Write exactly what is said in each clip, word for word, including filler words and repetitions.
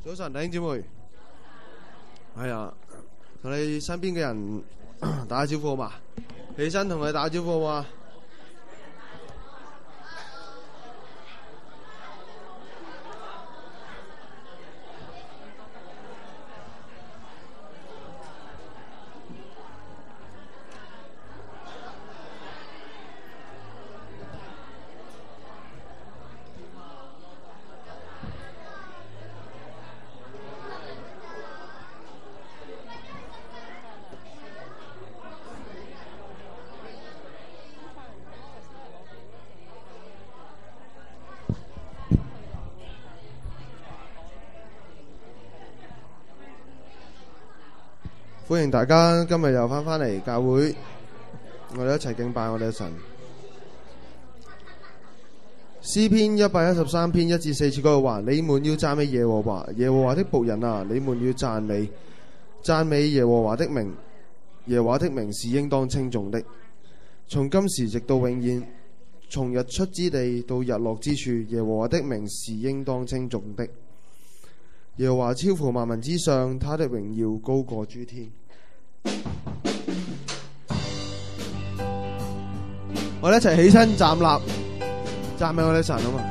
早晨，弟兄姊妹，係啊，同你身邊嘅人打下招呼好嘛？起身同佢打招呼好嘛？歡迎大家今日又翻返嚟教會，我哋一齊敬拜我哋嘅神。詩篇一百一十三篇一至四節嗰度話：你們要讚美耶和華，耶和華的僕人啊，你們要讚美，讚美耶和華的名，耶和華的名是應當稱頌的。從今時直到永遠，從日出之地到日落之處，耶和華的名是應當稱頌的。耶和華超乎萬民之上，他的榮耀高過諸天。我哋一齊起身站立，讚美我哋神啊嘛！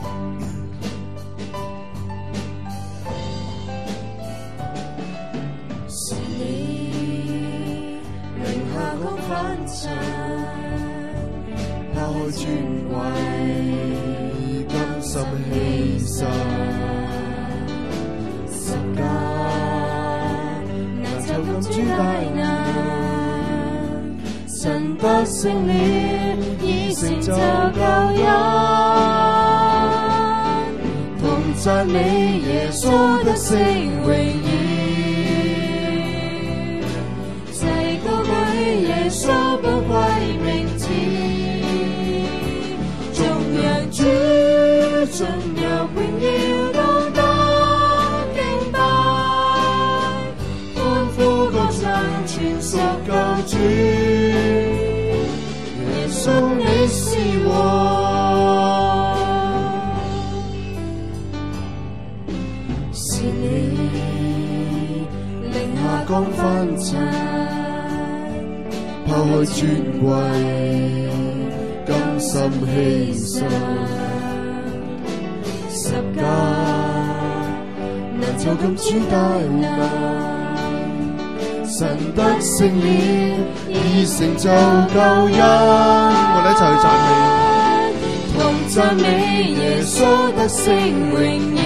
是你令下降凡塵，拋開尊貴，甘心犧牲。十架難就禁諸大難，神得勝了，已成就救恩。同讚美耶穌得勝榮耀，齊高舉耶穌寶貴名字，頌揚主進入榮耀當得敬拜，歡呼歌唱全屬救主，耶穌你是王，是你令下降凡塵，拋開尊貴，甘心犧牲。十架難就禁諸大難，神得勝了，已成就救恩。 我哋一齊去讚美， 同讚美耶穌得勝榮耀，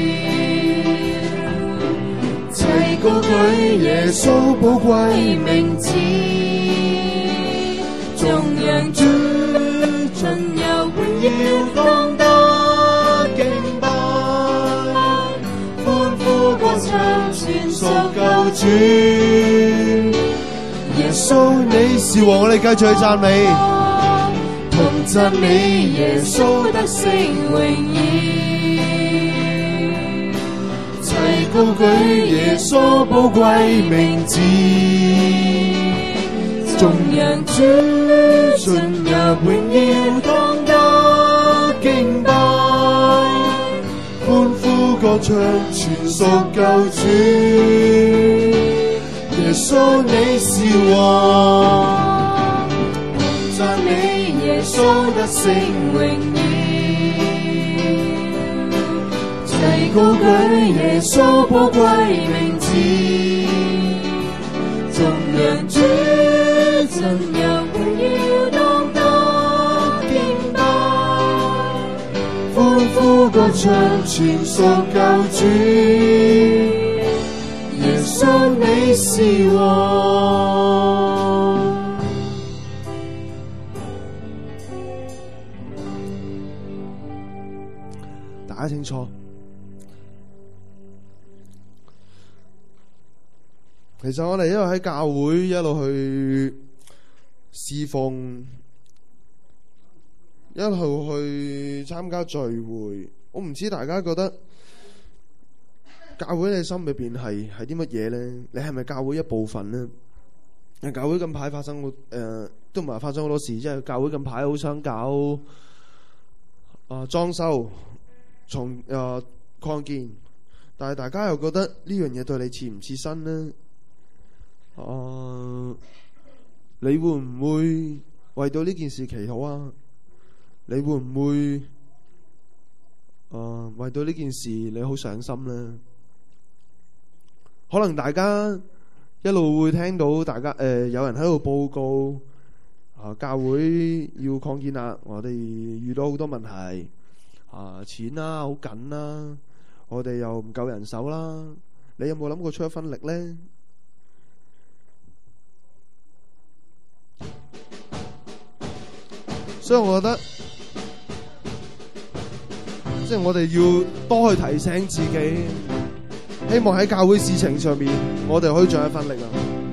齊高舉耶穌寶貴名字，頌揚主進入榮耀當得敬拜，歡呼歌唱全屬救主， 耶穌你是王，我哋繼續去讚美， 同讚美耶穌得勝榮耀，齊高舉耶穌寶貴名字，頌揚主進入榮耀當得敬拜， 歡呼歌唱全屬救主，耶穌你是王， 讚美耶穌得勝榮耀，齊高舉耶穌寶貴名字，頌揚主進入榮耀當得敬拜，歡呼歌唱全屬救主，耶穌你是王。 大家清楚。其實我哋一路喺教會一路去侍奉，一路去參加聚會。我唔知大家覺得教會你心裏邊係係啲乜嘢呢？你係咪教會一部分呢？教會近排發生好誒、呃，都唔係發生好多事，即係教會近排好想搞啊裝修、重誒擴建。 但係大家又覺得呢樣嘢對你切唔切身呢？啊、呃，你會唔會為到呢件事祈禱啊？你會唔會啊、呃、為到呢件事你好上心呢？可能大家一路會聽到大家誒、呃、有人喺度報告啊、呃，教會要擴建啦，我哋遇到好多問題啊、呃，錢啦好緊啦，我哋又唔夠人手啦。你有冇諗過出一分力呢？所以我覺得，即係我哋要多去提醒自己，希望喺教會事情上面，我哋可以盡一分力啊！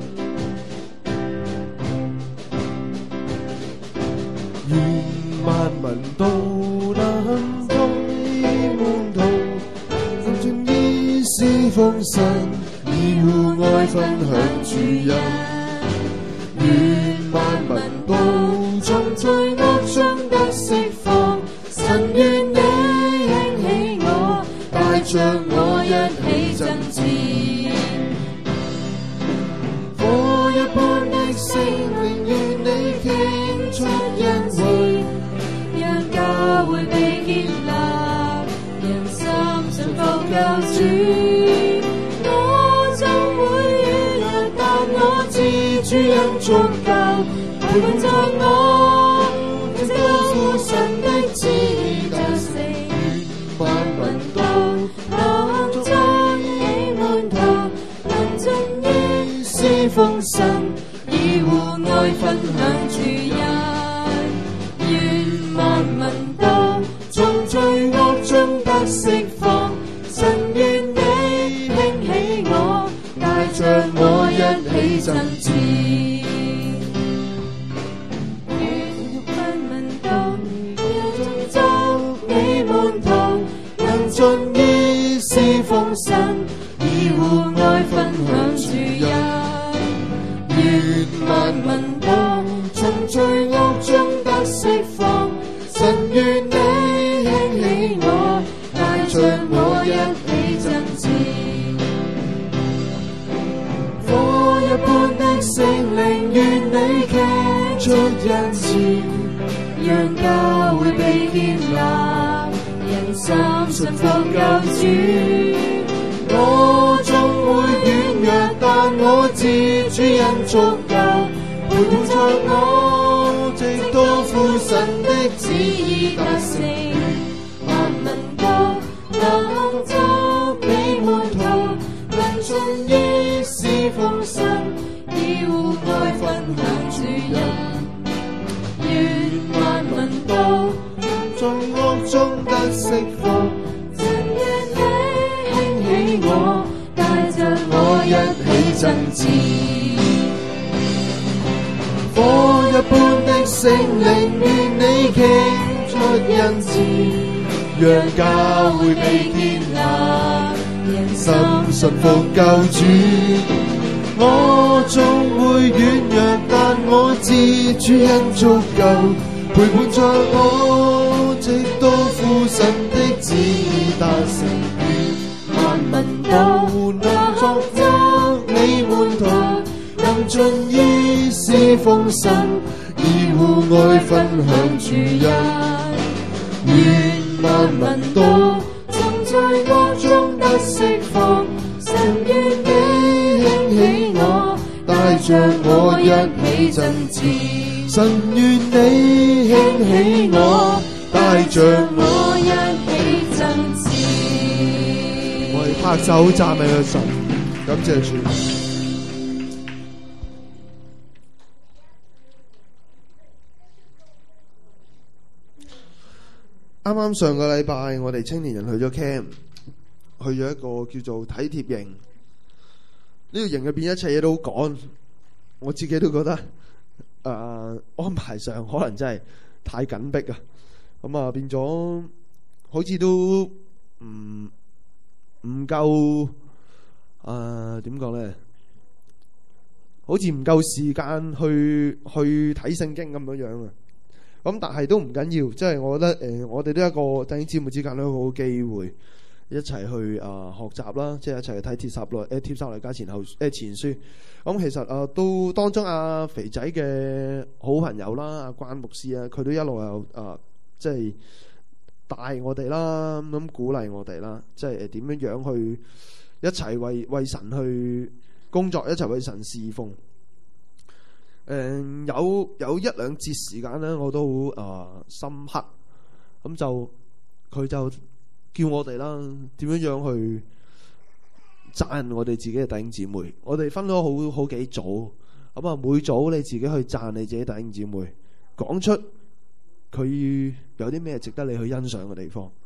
願萬民都能同你們同，能盡意侍奉神，以互愛分享主恩。願萬民都從罪惡中得釋放，神願你興起我，帶着我一起爭戰。火一般的聖靈願你傾出恩惠，讓教會被建立，人心信服救主。我就會軟弱，但我知主恩足夠，陪伴在我，直到父神的旨意達成。萬民都能將你門徒，能盡意侍奉神，以互愛分享主恩。願萬民都從罪惡中得釋放，神願你興起我，帶着我一起爭戰。盡意侍奉神，以互愛分享主恩。願萬民都從罪惡中得釋放，神願你興起我，帶着我一起爭戰。火一般的聖靈願你傾出恩賜，讓教會被建立，人心信服救主。我終會軟弱，但我知主恩足夠，陪伴着我，直到父神的旨意達成。萬民都能作你門徒，能盡意侍奉神，以互愛分享主恩。願萬民都從惡中得釋放，神願你興起我，帶着我一起爭戰。火一般的聖靈願你傾出恩賜，讓教會被建立，人心信服救主。我終會軟弱，但我知主恩足夠，陪伴着我，直到父神的旨意達成。萬民都能作作你門徒，能盡意侍奉神，以互愛分享主恩。願萬民都從罪惡中得釋放，神願你興起我，帶着我一起爭戰。神願你興起我，帶着我一起爭戰。 我哋拍手讚美個神，感謝主。啱啱上個禮拜，我哋青年人去咗 camp， 去咗一個叫做體貼營。呢個營入邊一切嘢都好趕，我自己都覺得誒、呃、安排上可能真係太緊迫啊！咁啊變咗好似都唔唔夠誒點講咧？好似唔夠時間去去睇聖經咁樣樣啊！咁但係都唔緊要，即係我覺得誒、呃，我哋都一個弟兄姊妹之間都好好機會。 一齊去啊、呃、學習啦，即係一齊去睇帖撒羅誒帖撒羅尼迦前後誒、呃、前書。咁、嗯、其實啊、呃，都當中阿、啊、肥仔嘅好朋友啦，阿、啊、關牧師啊，佢都一路有啊、呃，即係帶我哋啦，咁鼓勵我哋啦，即係點樣樣去一齊為為神去工作，一齊為神侍奉。誒、呃、有有一兩節時間咧，我都好啊、呃、深刻。咁就佢就叫我哋啦，點樣樣去讚我哋自己嘅弟兄姊妹。我哋分咗好好幾組，咁啊每組你自己去讚你自己弟兄姊妹，講出佢有啲咩值得你去欣賞嘅地方。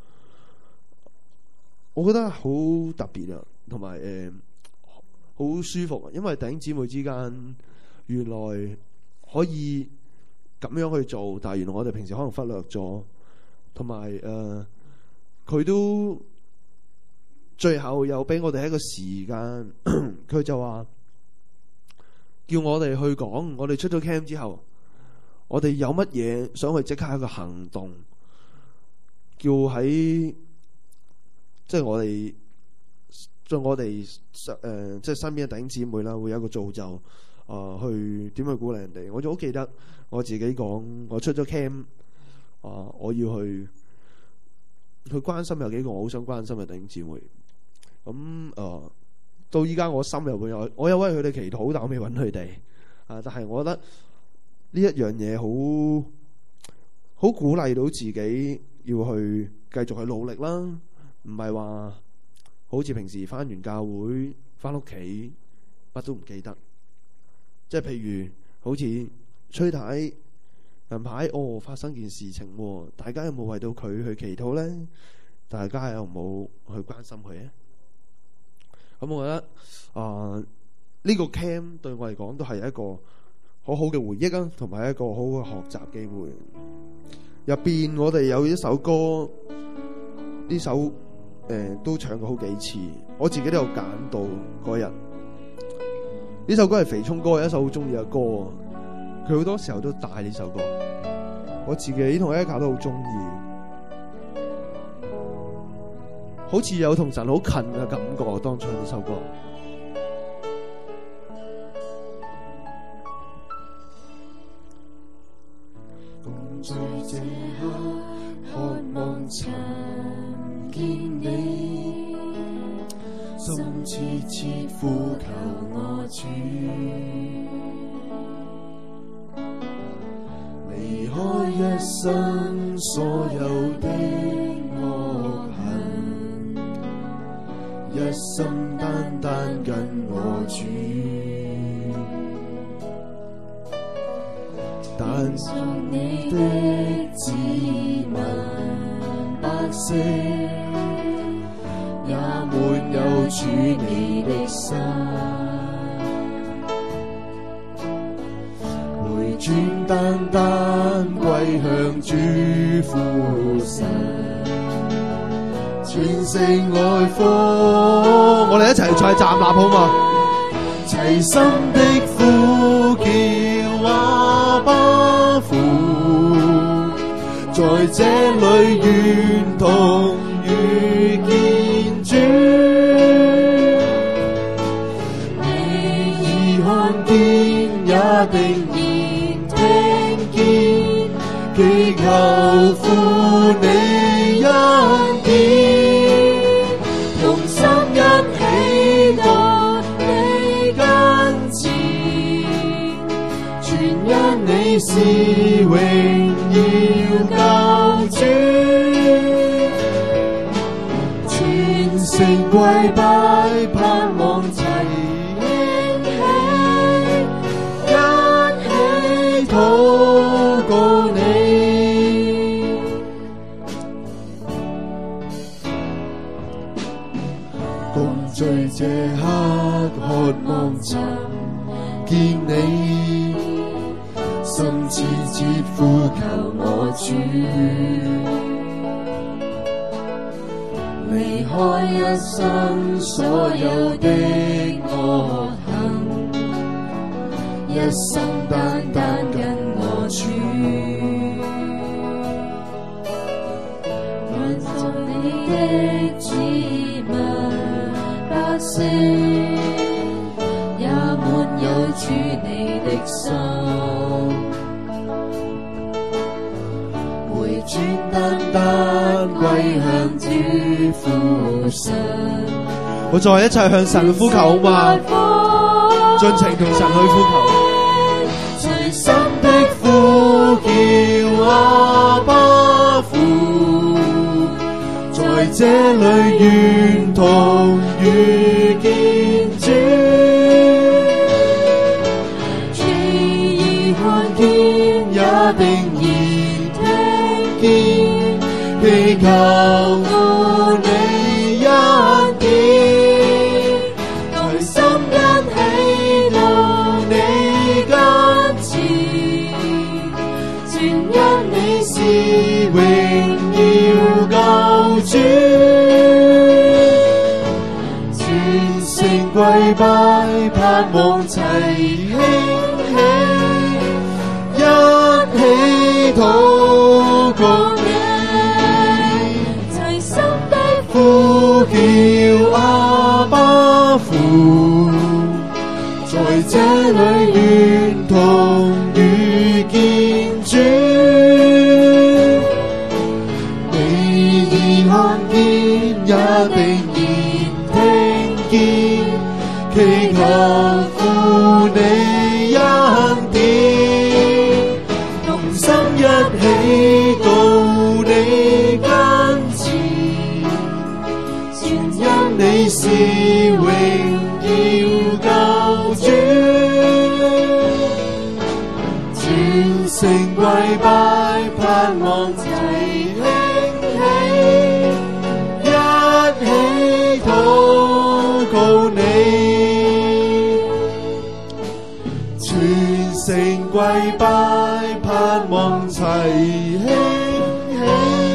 我覺得好特別啊，同埋誒好舒服啊，因為弟兄姊妹之間原來可以咁樣去做，但係原來我哋平時可能忽略咗。同埋誒，佢、呃、都最後又俾我哋一個時間，佢就話叫我哋去講，我哋出咗 camp 之後，我哋有乜嘢想去即刻一個行動，叫喺即係我哋，即係我哋誒，即係身邊嘅弟兄姊妹啦，會有一個造就啊、呃，去點去鼓勵人哋。我就好記得我自己講，我出咗 camp。啊！我要去去關心有幾個我好想關心嘅弟兄姊妹。咁誒、呃，到依家我心入邊有我有為佢哋祈禱，但我未揾佢哋。啊！但係我覺得呢一樣嘢好好鼓勵到自己要去繼續去努力啦。唔係話好似平時返完教會返屋企乜都唔記得。即係譬如好似崔太。近排哦發生件事情，大家有冇為到佢去祈禱呢？大家有冇去關心佢咧？咁我覺得啊，呢、呃呢個 camp 對我嚟講都係一個好好嘅回憶啊，同埋一個好好嘅學習機會。入邊我哋有一首歌，呢首誒、呃、都唱過好幾次，我自己都有揀到嗰日。呢首歌係肥聰哥一首好中意嘅歌。佢好多時候都帶呢首歌，我自己同 Eka 都好中意，好似有同神好近嘅感覺。當唱呢首歌， 共聚這刻，渴望尋見你，心切切呼求我主。離開一生所有的惡行，一心單單跟我主，但作你的子民百姓，也沒有主你的心。轉單單歸向主父神，全城來訪， 我哋一齊再站立好嘛？ 齊心的呼叫阿爸父，在這裏願同遇見主，你已看見也定祈求父你恩典，同心一起到你跟前，全因你是榮耀救主，全城跪拜盼望齊興起，一起禱告你。在這刻渴望尋見你，心切切呼求我主，離開一生所有的惡行，一心單單跟我主，願做你的民百姓，也沒有主你的心，回轉單單歸向主父神。 我再一齊向神呼求好嘛？盡情同神去呼求。 最深的呼叫阿爸父，在這裏願同遇見主， 既已看見也定然聽見，祈求到你恩典，內心欣喜到你跟前，全因你是榮耀救主，全城跪拜盼望齊興起，一起禱告你， 齊心的呼叫阿爸父，在這裏願同遇見主，你已看見也定然聽見，祈求父你恩典，同心一起到你跟前，全因你是榮耀救主，全城跪拜盼望齊興起，一起禱告你，全城跪拜盼望齊興起，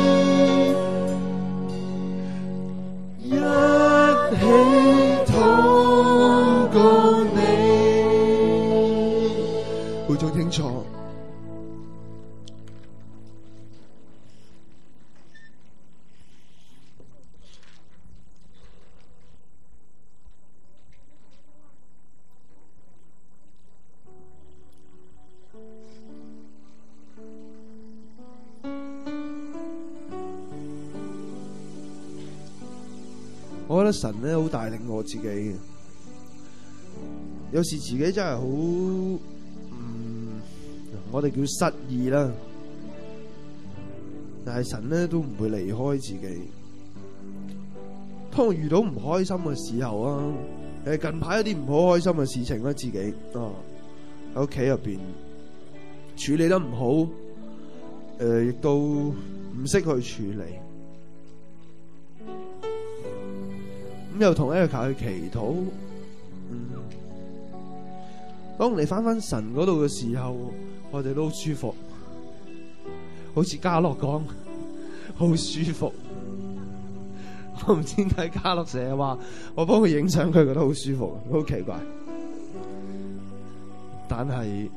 一起禱告你。 會眾聽錯。我覺得神咧好帶領我自己嘅，有時自己真係好，嗯，我哋叫失意啦。但係神咧都唔會離開自己。當我遇到唔開心嘅時候啊，誒近排有啲唔好開心嘅事情咧，自己啊喺屋企入邊處理得唔好，誒、呃、亦都唔識去處理。咁又同一個靠去祈禱，嗯，當你翻翻神嗰度嘅時候，我哋都好舒服，好似嘉樂講，好舒服。我唔知點解嘉樂成日話我幫佢影相，佢覺得好舒服，好奇怪。但係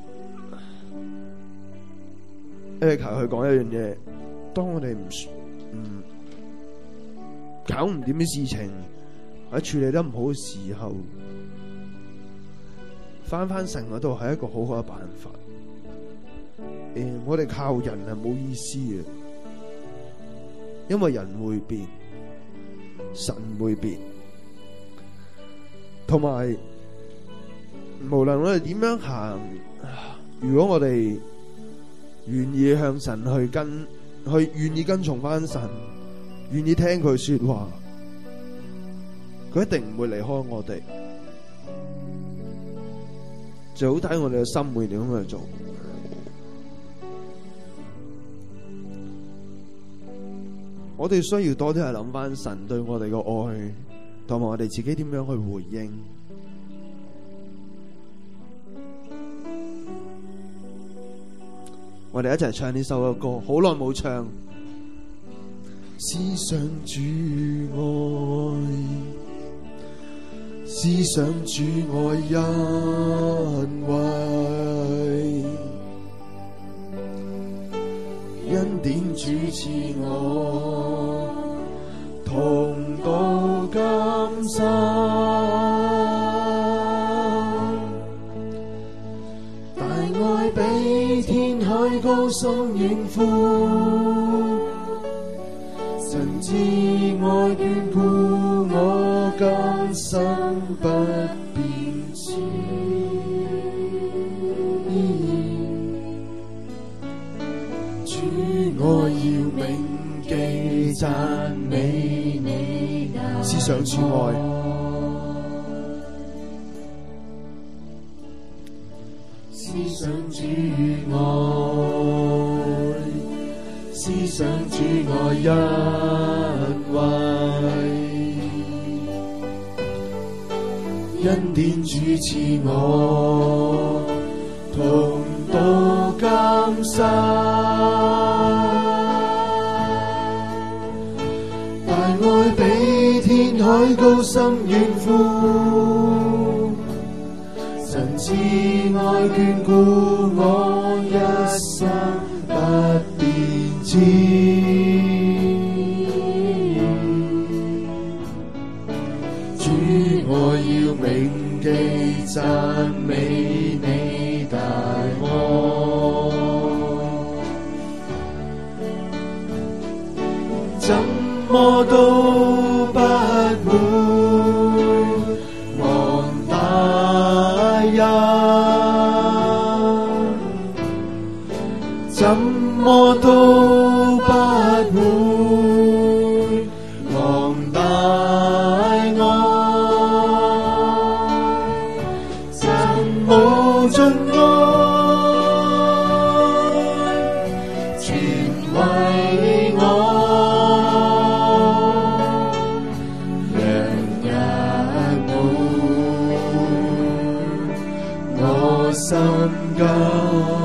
Erica 佢講一樣嘢，當我哋唔唔搞唔掂啲事情，喺處理得唔好嘅時候，翻翻神嗰度係一個好好嘅辦法。誒、呃，我哋靠人係冇意思嘅，因為人會變，神會變，同埋無論我哋點樣行，如果我哋願意向神去跟，去願意跟從翻神，願意聽佢說話，佢一定唔會離開我哋，就好睇我哋嘅心會點樣去做。我哋需要多啲係諗翻神對我哋嘅愛，同埋我哋自己點樣去回應。我哋一齊唱呢首嘅歌，好耐冇唱。 思想主愛，思想主愛恩惠，恩典主賜我同度心，大愛比天海高深遠闊，神之愛眷顧我今生不變遷。主，我要銘記讚美你大思想主愛， 思想主愛，思想主愛恩惠，恩典主賜我同到今生，大愛比天海高深遠闊，神之愛眷顧我一生不變遷。主，我要銘記讚美你大愛，怎麼都不會忘大恩，怎麼都不會忘大愛，神無盡愛，全為我，讓日滿我心間。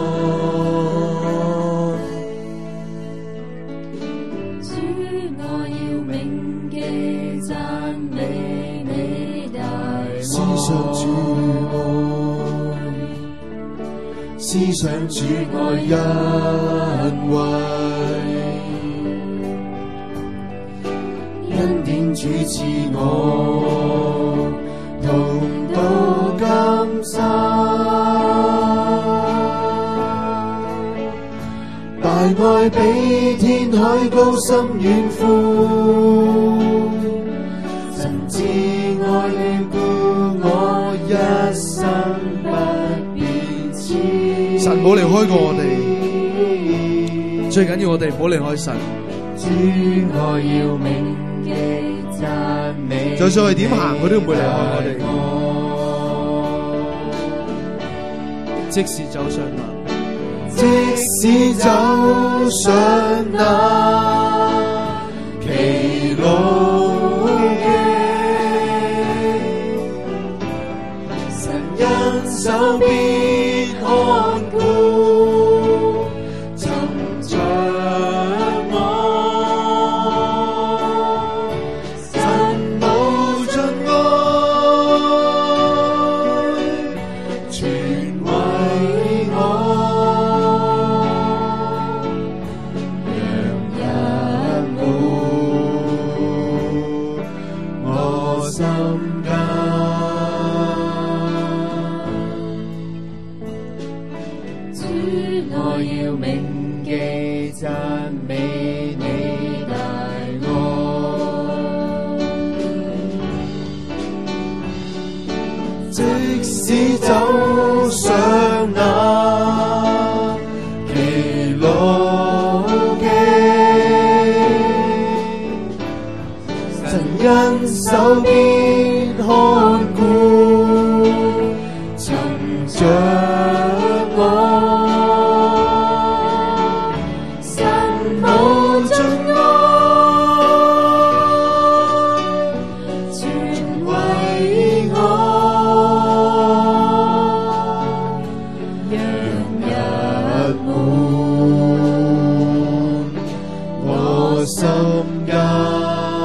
思想主愛，思想主愛恩惠，恩典主賜我同到今生，大愛比天海高深遠闊，神之愛眷顧我一生不變遷。 神冇離開過我哋，最緊要我哋唔好離開神。 主，我要銘記讚美， 就算我哋點行，佢都唔會離開我哋。即使走上難， 即使走上那歧路徑，神因手必看顧，尋着我，神無盡愛，全為我，讓日滿我心間。主，我要銘記讚美你大愛，即使走上那歧路徑，神因手必看顧，尋着我，神無盡愛，全為我，讓日滿我心間。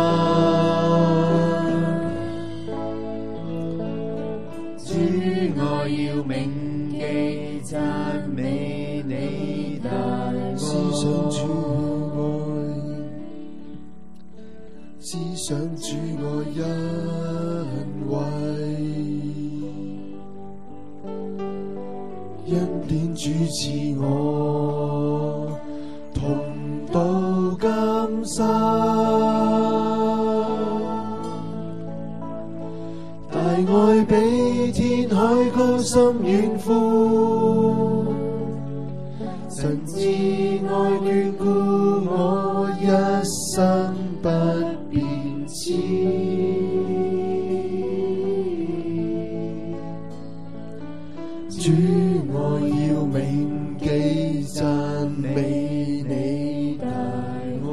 主，我要銘記讚美你大愛，思想主愛， 思想主愛恩惠，恩典主賜我同渡今生，大愛比天海高深遠闊，神之愛眷顧我一生不變遷，主我要銘記讚美你大愛，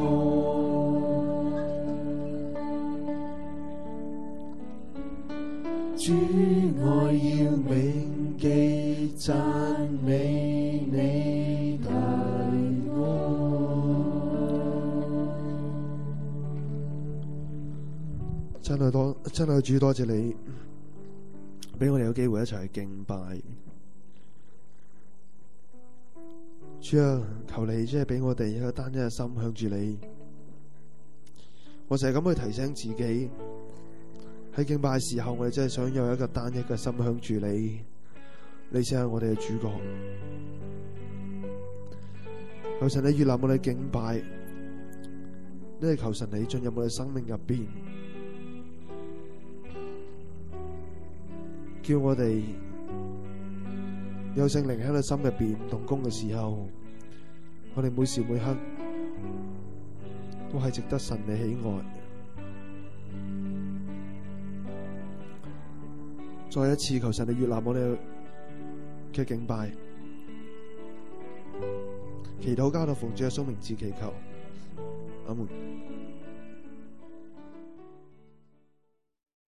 主我要銘記讚美你大愛。 真係多，真係主多謝你，俾我哋有機會一齊去敬拜。主啊，求你即係俾我哋一個單一嘅心向住你。我成日咁去提醒自己，喺敬拜嘅時候，我哋真係想有一個單一嘅心向住你。你先係我哋嘅主角。求神你悅納我哋敬拜，呢係求神你進入我哋生命入邊，叫我哋有聖靈喺我哋心入邊動工嘅時候，我哋每時每刻都係值得神你喜愛。再一次求神你悅納我哋嘅敬拜，祈禱交託奉主嘅聖名字祈求，阿門。